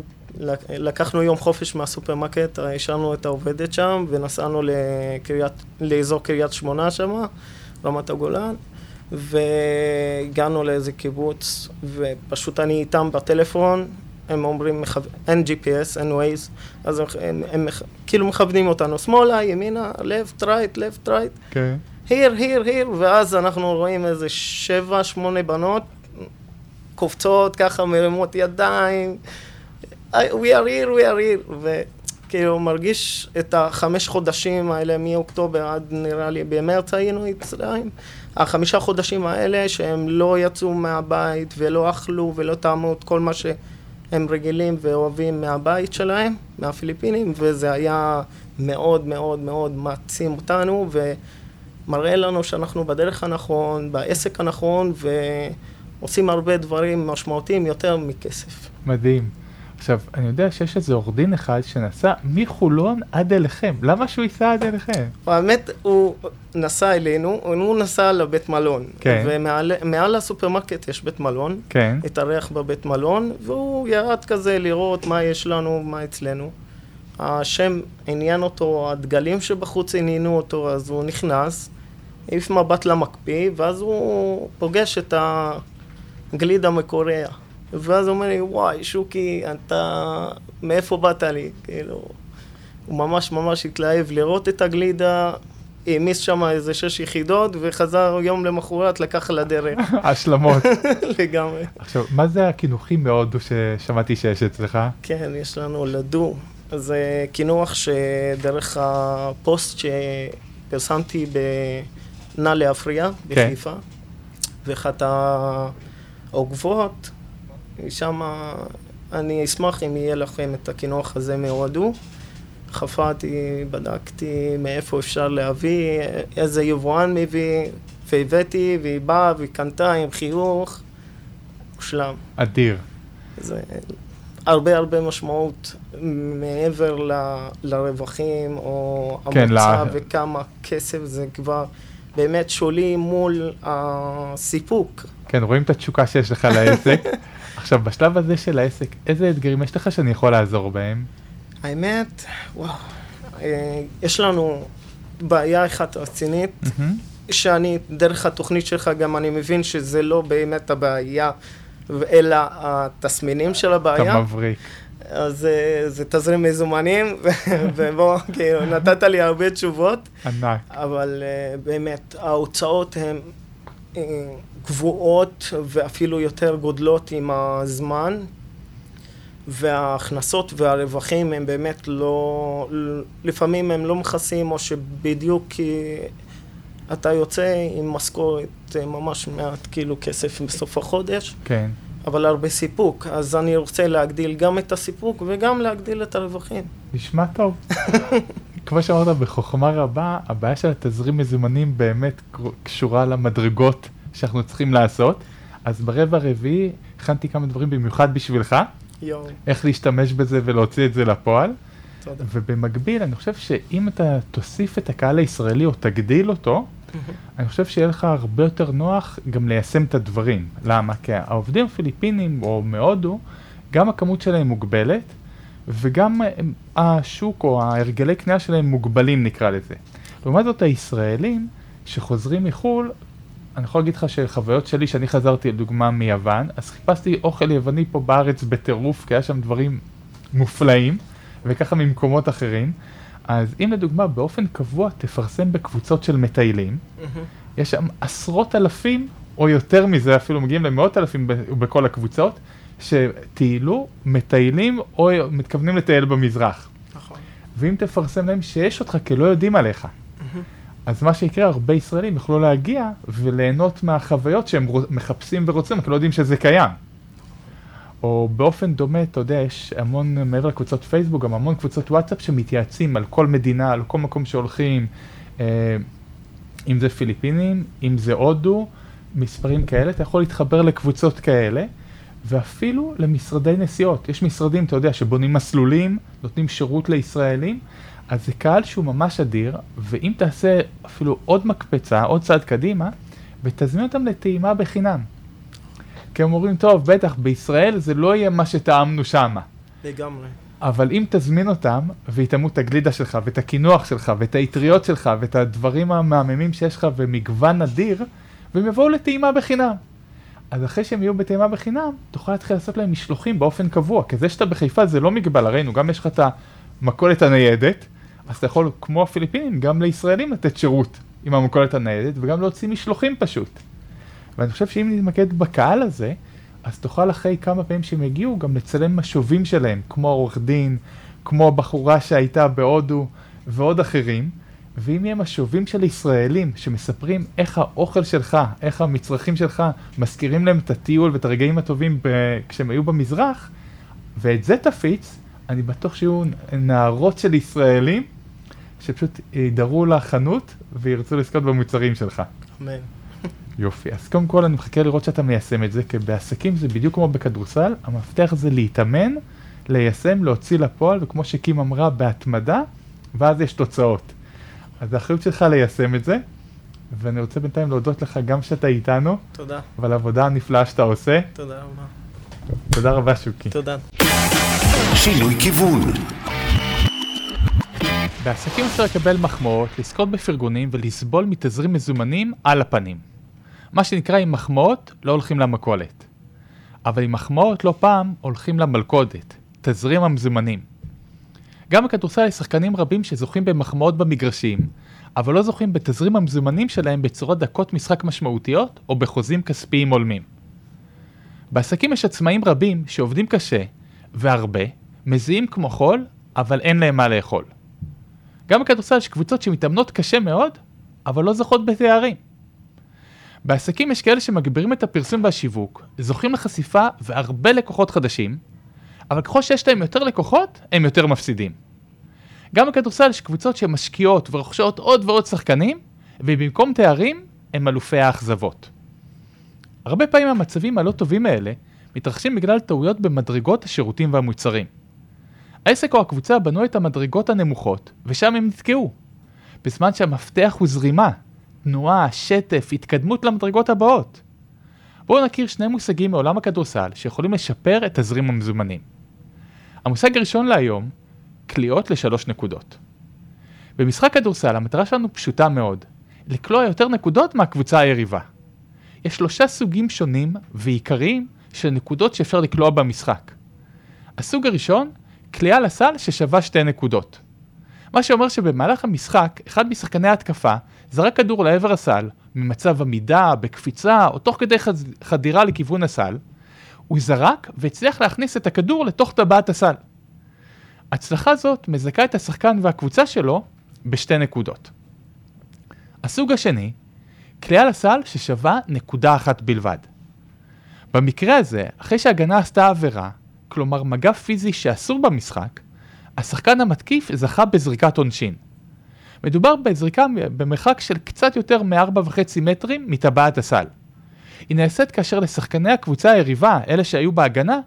לקחנו יום חופש מהסופרמרקט, השארנו את העובדת שם, ונסענו לאזור קריית שמונה שם, רמת הגולן, והגענו לאיזה קיבוץ, ופשוט אני איתם בטלפון, הם אומרים, אין GPS, אין Waze, אז הם כאילו מכוונים אותנו, שמאלה, ימינה, left, right, left, right. כן. here, ואז אנחנו רואים איזה 7-8 בנות, קופצות ככה, מרימות ידיים, we are here, וכאילו מרגיש את 5 חודשים האלה מאוקטובר עד נראה לי במרץ היינו אצלהם, 5 חודשים האלה שהם לא יצאו מהבית ולא אכלו ולא טעמו את כל מה שהם רגילים ואוהבים מהבית שלהם, מהפיליפינים, וזה היה מאוד מאוד מאוד מעצים אותנו, מראה לנו שאנחנו בדרך הנכון, בעסק הנכון, ועושים הרבה דברים משמעותיים יותר מכסף. מדהים. עכשיו, אני יודע שיש איזה עורך דין אחד שנסע מחולון עד אליכם. למה שהוא ייסע עד אליכם? האמת, הוא נסע אלינו, הוא נסע לבית מלון. כן. ומעל הסופרמרקט יש בית מלון. כן. התארח בבית מלון, והוא ירד כזה לראות מה יש לנו, מה אצלנו. השם עניין אותו, הדגלים שבחוץ עניינו אותו, אז הוא נכנס, העיף מבט למקפיא, ואז הוא פוגש את הגלידה מקוריאה. ואז הוא אומר לי, וואי, שוקי, אתה, מאיפה באת לי? כאילו, הוא ממש התלהב לראות את הגלידה, העמיס שם איזה 6 יחידות, וחזר יום למחרת לקח לדרך. השלמות. לגמרי. עכשיו, מה זה הכינוחים בהודו ששמעתי שיש אצלך? כן, יש לנו לדו. זה כינוח שדרך הפוסט שפרסמתי בנא להפריע בחיפה, ואחת העוקבות, שם אני אשמח אם יהיה לכם את הכינוח הזה מהודו. חפרתי, בדקתי מאיפה אפשר להביא, איזה יבואן מביא, והבאתי, והיא באה וקנתה עם חיוך, מושלם. אדיר. זה הרבה משמעות מעבר לרווחים או המוצא וכמה כסף, זה כבר באמת שולי מול הסיפוק. כן, רואים את התשוקה שיש לך לעסק. עכשיו, בשלב הזה של העסק, איזה אתגרים יש לך שאני יכול לעזור בהם? האמת, וואו, יש לנו בעיה אחת רצינית, שאני, דרך התוכנית שלך גם אני מבין שזה לא באמת הבעיה, אלא התסמינים של הבעיה. אתה מבריק. אז זה תזרים מזומנים, ובוא, כאילו, נתת לי הרבה תשובות. ענק. אבל באמת, ההוצאות הן גבוהות ואפילו יותר גודלות עם הזמן, וההכנסות והרווחים הם באמת לא, לפעמים הם לא מכסים, או שבדיוק כי אתה יוצא עם משכורת ממש מעט כאילו כסף בסוף החודש. כן. אבל הרבה סיפוק, אז אני רוצה להגדיל גם את הסיפוק וגם להגדיל את הרווחים. נשמע טוב. כמו שאמרת, בחוכמה רבה, הבעיה של התזרים מזומנים באמת קשורה למדרגות שאנחנו צריכים לעשות. אז ברבע הרביעי הכנתי כמה דברים במיוחד בשבילך. יואו, איך להשתמש בזה ולהוציא את זה לפועל. תודה. ובמקביל, אני חושב שאם אתה תוסיף את הקהל הישראלי או תגדיל אותו, אני חושב שיהיה לך הרבה יותר נוח גם ליישם את הדברים. למה? כי העובדים הפיליפינים או מהודו, גם הכמות שלהם מוגבלת, וגם השוק או ההרגלי קנייה שלהם מוגבלים נקרא לזה. לעומת זאת הישראלים שחוזרים מחול, אני יכול להגיד לך שחוויות שלי שאני חזרתי לדוגמה מיוון, אז חיפשתי אוכל יווני פה בארץ בטירוף, כי היה שם דברים מופלאים, וככה ממקומות אחרים. אז אם לדוגמה באופן קבוע תפרסם בקבוצות של מטיילים, יש שם עשרות אלפים או יותר מזה, אפילו מגיעים למאות אלפים בכל הקבוצות, שטיילו, מטיילים או מתכוונים לטייל במזרח. נכון. ואם תפרסם להם שיש אותך כי לא יודעים עליך, אז מה שיקרה, הרבה ישראלים יוכלו להגיע וליהנות מהחוויות שהם מחפשים ורוצים, כי לא יודעים שזה קיים. או באופן דומה, אתה יודע, יש המון, מעבר לקבוצות פייסבוק, גם המון קבוצות וואטסאפ שמתייעצים על כל מדינה, על כל מקום שהולכים, אם זה פיליפינים, אם זה הודו, מספרים כאלה, אתה יכול להתחבר לקבוצות כאלה, ואפילו למשרדי נסיעות. יש משרדים, אתה יודע, שבונים מסלולים, נותנים שירות לישראלים, אז זה קהל שהוא ממש אדיר, ואם תעשה אפילו עוד מקפצה, עוד צעד קדימה, ותזמין אותם לטעימה בחינם. כי הם אומרים, טוב, בטח, בישראל זה לא יהיה מה שטעמנו שמה. לגמרי. אבל אם תזמין אותם, ויתאמו את הגלידה שלך, ואת הכינוח שלך, ואת היטריות שלך, ואת הדברים המהממים שיש לך, ומגוון אדיר, והם יבואו לטעימה בחינם. אז אחרי שהם יהיו בטעימה בחינם, תוכל להתחיל לעשות להם משלוחים באופן קבוע, כי זה שאתה בחיפה זה לא מגבל, הראינו, גם יש לך את המכולת הניידת, אז אתה יכול, כמו הפיליפינים, גם לישראלים לתת שירות עם המכולת הניידת, וגם להוציא משלוחים פשוט. ואני חושב שאם נתמקד בקהל הזה, אז תוכל אחרי כמה פעמים שהם הגיעו, גם לצלם משובים שלהם, כמו עורך דין, כמו הבחורה שהייתה בהודו, ועוד אחרים, ואם יהיה משובים של ישראלים שמספרים איך האוכל שלך, איך המצרכים שלך, מזכירים להם את הטיול ואת הרגעים הטובים כשהם היו במזרח, ואת זה תפיץ, אני בטוח שיהיו נערות של ישראלים, שפשוט ידרו לחנות וירצו לזכות במוצרים שלך. אמן. יופי, אז קודם כל אני מחכה לראות שאתה מיישם את זה, כי בעסקים זה בדיוק כמו בכדורסל, המפתח זה להתאמן, ליישם, להוציא לפועל, וכמו שקים אמרה, בהתמדה, ואז יש תוצאות. אז האחריות שלך ליישם את זה, ואני רוצה בינתיים להודות לך גם שאתה איתנו. תודה. ועל העבודה הנפלאה שאתה עושה. תודה רבה. תודה רבה שוקי. תודה. שינוי כיוון. בעסקים אפשר לקבל מחמאות, לזכות בפרגונים ולסבול מתזרים מזומנים על הפנים. מה שנקרא עם מחמאות לא הולכים למכולת. אבל עם מחמאות לא פעם הולכים למלכודת, תזרים המזומנים. גם בכדורסל יש שחקנים רבים שזוכים במחמאות במגרשים, אבל לא זוכים בתזרים המזומנים שלהם בצורת דקות משחק משמעותיות או בחוזים כספיים הולמים. בעסקים יש עצמאים רבים שעובדים קשה, והרבה, מזיעים כמו חול, אבל אין להם מה לאכול. גם בכדורסל יש קבוצות שמתאמנות קשה מאוד, אבל לא זוכות בתארים. בעסקים יש כאלה שמגבירים את הפרסום והשיווק, זוכים לחשיפה והרבה לקוחות חדשים, אבל ככל שיש להם יותר לקוחות, הם יותר מפסידים. גם בכדורסל יש קבוצות שמשקיעות ורוכשות עוד ועוד שחקנים, ובמקום תארים, הם אלופי האכזבות. הרבה פעמים המצבים הלא טובים האלה מתרחשים בגלל טעויות במדרגות השירותים והמוצרים. העסק או הקבוצה בנו את המדרגות הנמוכות, ושם הם נתקעו. בזמן שהמפתח הוא זרימה, תנועה, שטף, התקדמות למדרגות הבאות. בואו נכיר שני מושגים מעולם הכדורסל שיכולים לשפר את תזרים המזומנים. המושג הראשון להיום, קליעות ל3 נקודות. במשחק כדורסל המטרה שלנו פשוטה מאוד, לקלוע יותר נקודות מהקבוצה היריבה. יש 3 סוגים שונים ועיקריים של נקודות שאפשר לקלוע במשחק. הסוג הראשון, קליעה לסל ששווה 2 נקודות. מה שאומר שבמהלך המשחק, אחד משחקני ההתקפה זרק כדור לעבר הסל, ממצב עמידה, בקפיצה או תוך כדי חדירה לכיוון הסל, הוא זרק והצליח להכניס את הכדור לתוך טבעת הסל. הצלחה זאת מזכה את השחקן והקבוצה שלו ב2 נקודות. הסוג השני, קליעה לסל ששווה 1 נקודה בלבד. במקרה הזה, אחרי שההגנה עשתה עבירה, כלומר מגע פיזי שאסור במשחק, השחקן המתקיף זכה בזריקת עונשין. מדובר בזריקה במרחק של קצת יותר מ4.5 מטרים מטבעת הסל. היא נעשית כאשר לשחקני הקבוצה היריבה, אלה שהיו בהגנה,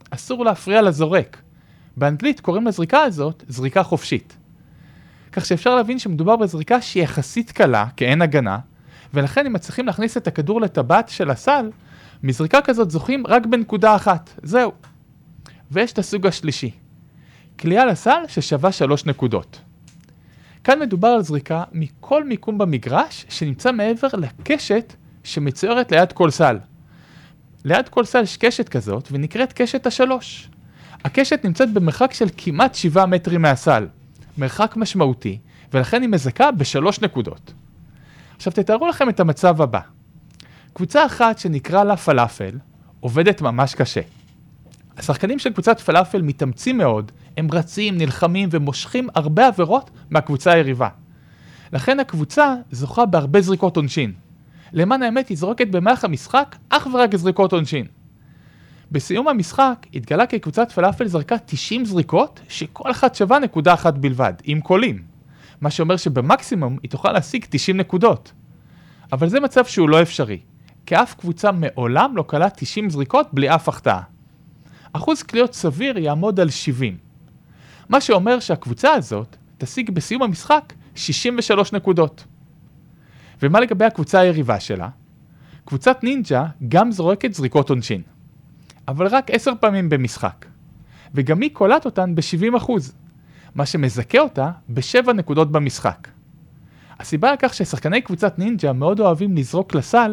אסור להפריע לזורק. באנגלית קוראים לזריקה הזאת זריקה חופשית. כך שאפשר להבין שמדובר בזריקה שהיא יחסית קלה, כי אין הגנה, ולכן אם מצליחים להכניס את הכדור לטבעת של הסל, מזריקה כזאת זוכים רק בנקודה אחת. זהו. ויש את הסוג השלישי. קליעה לסל ששווה 3 נקודות. כאן מדובר על זריקה מכל מיקום במגרש שנמצא מעבר לקשת שמצוירת ליד כל סל. ליד כל סל יש קשת כזאת ונקראת קשת ה3. הקשת נמצאת במרחק של כמעט 7 מטרים מהסל. מרחק משמעותי, ולכן היא מזכה ב3 נקודות. עכשיו תתארו לכם את המצב הבא. קבוצה אחת שנקרא לה פלאפל עובדת ממש קשה. השחקנים של קבוצת פלאפל מתאמצים מאוד, הם רצים, נלחמים ומושכים הרבה עבירות מהקבוצה היריבה. לכן הקבוצה זוכה בהרבה זריקות עונשין. למען האמת היא זורקת במהלך המשחק אך ורק זריקות עונשין. בסיום המשחק התגלה כי קבוצת פלאפל זרקה 90 זריקות שכל אחת שווה נקודה אחת בלבד, עם קולים. מה שאומר שבמקסימום היא תוכל להשיג 90 נקודות. אבל זה מצב שהוא לא אפשרי, כי אף קבוצה מעולם לא קלה 90 זריקות בלי אף החטאה. אחוז קליעות סביר יעמוד על 70. מה שאומר שהקבוצה הזאת תשיג בסיום המשחק 63 נקודות. ומה לגבי הקבוצה היריבה שלה? קבוצת נינג'ה גם זורקת זריקות עונשין. אבל רק 10 פעמים במשחק. וגם היא קולט אותן ב-70%, מה שמזכה אותה ב7 נקודות במשחק. הסיבה לכך ששחקני קבוצת נינג'ה מאוד אוהבים לזרוק לסל,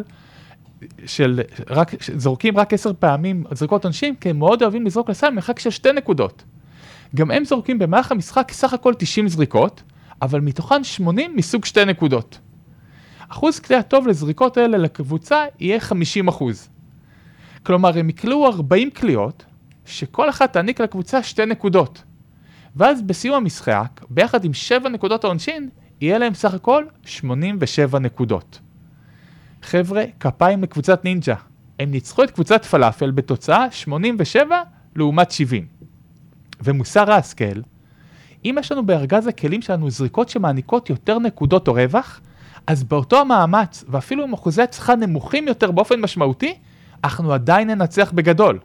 זורקים רק 10 פעמים זריקות עונשין, כי הם מאוד אוהבים לזרוק לסל מרחק של 2 נקודות. גם הם זורקים במהלך המשחק סך הכל 90 זריקות, אבל מתוכן 80 מסוג 2 נקודות. אחוז קליעה טוב לזריקות האלה לקבוצה יהיה 50%. כלומר, הם יקלעו 40 קליעות, שכל אחת תעניק לקבוצה 2 נקודות. ואז בסיום המשחק, ביחד עם 7 נקודות העונשין, יהיה להם סך הכל 87 נקודות. חבר'ה, כפיים לקבוצת נינג'ה. הם ניצחו את קבוצת פלאפל בתוצאה 87 לעומת 70. ומוסר ההשכל, אם יש לנו בארגז הכלים שלנו זריקות שמעניקות יותר נקודות או רווח, אז באותו המאמץ, ואפילו עם אחוזי הצלחה נמוכים יותר באופן משמעותי, אנחנו עדיין ננצח בגדול.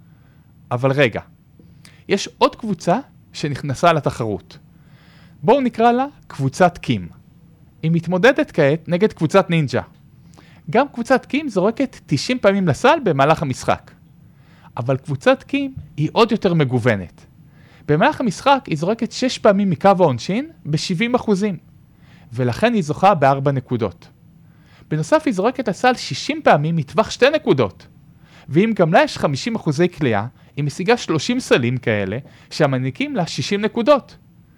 אבל רגע, יש עוד קבוצה שנכנסה לתחרות. בואו נקרא לה קבוצת קים. היא מתמודדת כעת נגד קבוצת נינג'ה. גם קבוצת קים זורקת 90 פעמים לסל במהלך המשחק. אבל קבוצת קים היא עוד יותר מגוונת. במהלך המשחק היא זורקת 6 פעמים מקו העונשין ב-70%. ולכן היא זוכה ב4 נקודות. בנוסף היא זורקת לסל 60 פעמים מטווח 2 נקודות. ואם גם לה יש 50% קליעה, היא משיגה 30 סלים כאלה, שהמעניקים לה 60 נקודות.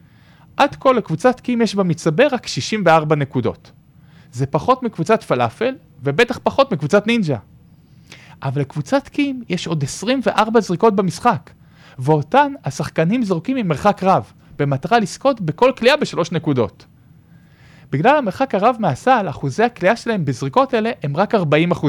עד כה לקבוצת קים יש במצטבר רק 64 נקודות. זה פחות מקבוצת פלאפל, ובטח פחות מקבוצת נינג'ה. אבל לקבוצת קים יש עוד 24 זריקות במשחק, ואותן השחקנים זורקים ממרחק רב, במטרה לזכות בכל קליעה ב3 נקודות. בגלל המרחק הרב מהסל, אחוזי הקליעה שלהם בזריקות אלה הם רק 40%.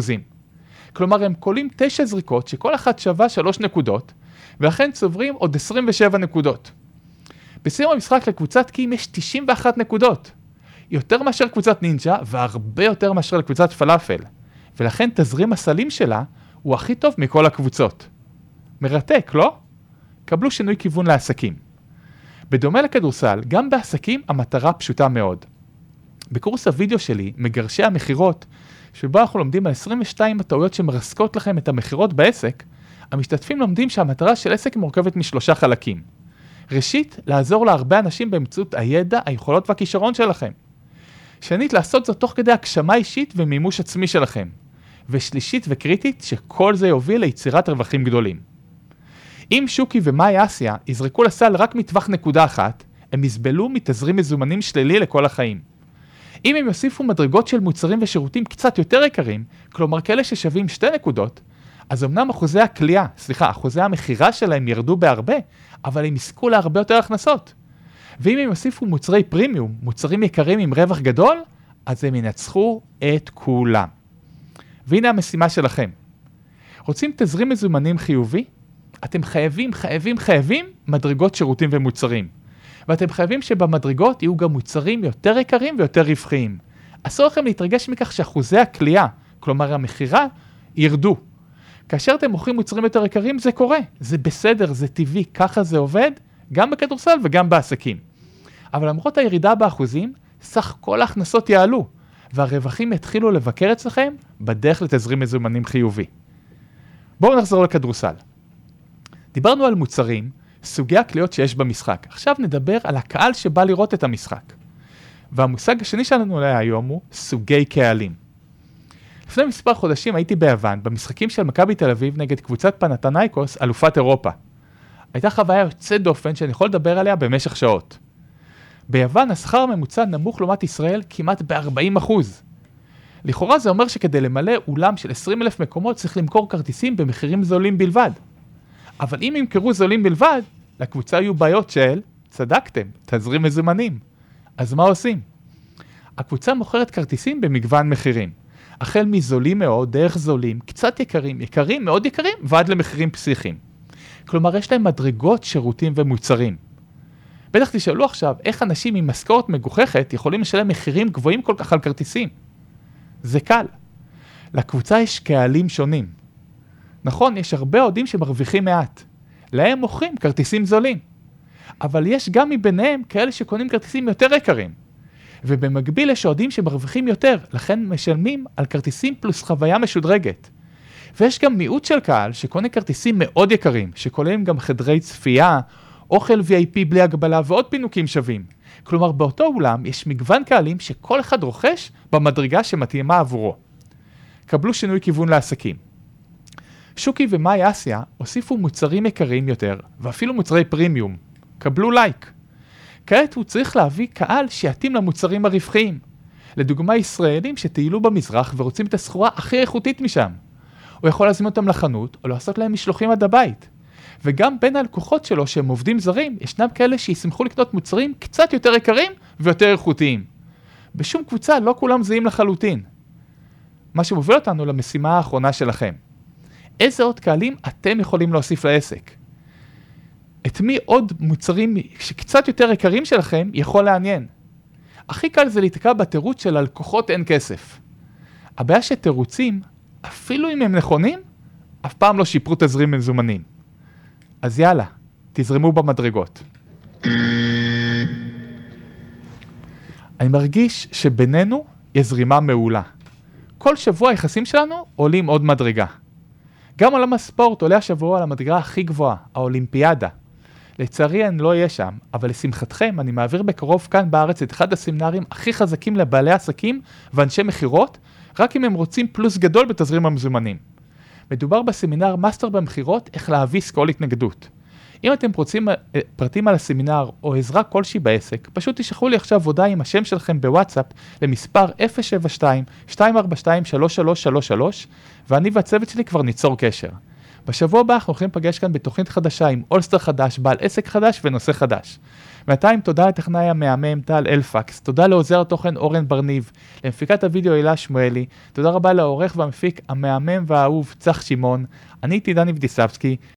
כלומר, הם קולים 9 זריקות שכל אחת שווה 3 נקודות, ולכן צוברים עוד 27 נקודות. בסיום המשחק לקבוצת קים יש 91 נקודות. יותר מאשר קבוצת נינג'ה, והרבה יותר מאשר לקבוצת פלאפל. ולכן תזרים הסלים שלה הוא הכי טוב מכל הקבוצות. מרתק, לא? קבלו שינוי כיוון לעסקים. בדומה לכדורסל, גם בעסקים המטרה פשוטה מאוד. בקורס הוידאו שלי, מגרשי המחירות, שבו אנחנו לומדים על 22 הטעויות שמרסקות לכם את המחירות בעסק, המשתתפים לומדים שהמטרה של עסק מורכבת מ3 חלקים. ראשית, לעזור להרבה אנשים באמצעות הידע, היכולות והכישרון שלכם. שנית, לעשות זאת תוך כדי הגשמה אישית ומימוש עצמי שלכם. ושלישית וקריטית, שכל זה יוביל ליצירת רווחים גדולים. אם שוקי ומאי אסיה יזרקו לסל רק מטווח נקודה אחת, הם יסבלו מתזרים מזומנים שלילי לכל החיים. אם הם יוסיפו מדרגות של מוצרים ושירותים קצת יותר יקרים, כלומר כאלה ששווים 2 נקודות, אז אמנם אחוזי המחירה שלהם ירדו בהרבה, אבל הם יזכו להרבה יותר הכנסות. ואם הם יוסיפו מוצרי פרימיום, מוצרים יקרים עם רווח גדול, אז הם ינצחו את כולם. והנה המשימה שלכם. רוצים תזרים מזומנים חיובי? אתם חייבים מדרגות שירותים ומוצרים. ואתם חייבים שבמדרגות יהיו גם מוצרים יותר יקרים ויותר רווחיים. אסור לכם להתרגש מכך שאחוזי הקליעה, כלומר המחירה, ירדו. כאשר אתם מוכרים מוצרים יותר יקרים, זה קורה. זה בסדר, זה טבעי, ככה זה עובד, גם בכדורסל וגם בעסקים. אבל למרות הירידה באחוזים, סך כל ההכנסות יעלו, והרווחים יתחילו לבקר אצלכם בדרך לתזרים מזומנים חיובי. בואו נחזור לכדורסל. דיברנו על מוצרים, סוגי הקליות שיש במשחק. עכשיו נדבר על הקהל שבא לראות את המשחק. והמושג השני שלנו היום הוא סוגי קהלים. לפני מספר חודשים הייתי ביוון, במשחקים של מכבי תל אביב נגד קבוצת פנתנייקוס, אלופת אירופה. הייתה חוויה יוצאת דופן שאני יכול לדבר עליה במשך שעות. ביוון השכר הממוצע נמוך לעומת ישראל כמעט ב-40%. לכאורה זה אומר שכדי למלא אולם של 20,000 מקומות צריך למכור כרטיסים במחירים זולים בלבד. אבל אם ימכרו זולים בלבד, לקבוצה יהיו בעיות של, צדקתם, תזרים מזומנים. אז מה עושים? הקבוצה מוכרת כרטיסים במגוון מחירים. החל מזולים מאוד, דרך זולים, קצת יקרים, יקרים, מאוד יקרים, ועד למחירים פסיכיים. כלומר, יש להם מדרגות, שירותים ומוצרים. בטח תשאלו עכשיו, איך אנשים עם משכורת מגוחכת יכולים לשלם מחירים גבוהים כל כך על כרטיסים? זה קל. לקבוצה יש קהלים שונים. נכון, יש הרבה אוהדים שמרוויחים מעט. להם מוכרים כרטיסים זולים. אבל יש גם מביניהם כאלה שקונים כרטיסים יותר יקרים. ובמקביל יש אוהדים שמרוויחים יותר, לכן משלמים על כרטיסים פלוס חוויה משודרגת. ויש גם מיעוט של קהל שקונה כרטיסים מאוד יקרים, שכוללים גם חדרי צפייה, אוכל VIP בלי הגבלה ועוד פינוקים שווים. כלומר, באותו אולם יש מגוון קהלים שכל אחד רוכש במדרגה שמתאימה עבורו. קבלו שינוי כיוון לעסקים. שוקי ומאי אסיה הוסיפו מוצרים יקרים יותר, ואפילו מוצרי פרימיום. קבלו לייק. כעת הוא צריך להביא קהל שיתאים למוצרים הרווחיים. לדוגמה, ישראלים שטיילו במזרח ורוצים את הסחורה הכי איכותית משם. הוא יכול להזמין אותם לחנות או לעשות להם משלוחים עד הבית. וגם בין הלקוחות שלו שהם עובדים זרים, ישנם כאלה שישמחו לקנות מוצרים קצת יותר יקרים ויותר איכותיים. בשום קבוצה לא כולם זהים לחלוטין. מה שמוביל אותנו למשימה האחרונה שלכם. איזה עוד קהלים אתם יכולים להוסיף לעסק? את מי עוד מוצרים שקצת יותר יקרים שלכם יכול לעניין? הכי קל זה להתקע בתירוץ של הלקוחות אין כסף. הבעיה שתירוצים, אפילו אם הם נכונים, אף פעם לא שיפרו תזרים מזומנים. אז יאללה, תזרמו במדרגות. אני מרגיש שבינינו יש זרימה מעולה. כל שבוע היחסים שלנו עולים עוד מדרגה. גם עולם הספורט עולה השבוע על המדרגה הכי גבוהה, האולימפיאדה. לצערי אני לא אהיה שם, אבל לשמחתכם אני מעביר בקרוב כאן בארץ את אחד הסמינרים הכי חזקים לבעלי עסקים ואנשי מחירות, רק אם הם רוצים פלוס גדול בתזרים המזומנים. מדובר בסמינר מאסטר במחירות, איך להביס כל התנגדות. אם אתם רוצים פרטים על הסמינר או עזרה כלשהי בעסק, פשוט תשלחו לי עכשיו הודעה עם השם שלכם בוואטסאפ למספר 072-242-3333, ואני והצוות שלי כבר ניצור קשר. בשבוע הבא אנחנו הולכים לפגש כאן בתוכנית חדשה עם אולסטר חדש, בעל עסק חדש ונושא חדש. בינתיים תודה לטכנאי המהמם טל אלפקס, תודה לעוזר התוכן אורן ברניב, למפיקת הוידאו הילה שמואלי, תודה רבה לעורך והמפיק המהמם והאהוב צח שמעון, אני הייתי דני ודיסבסקי,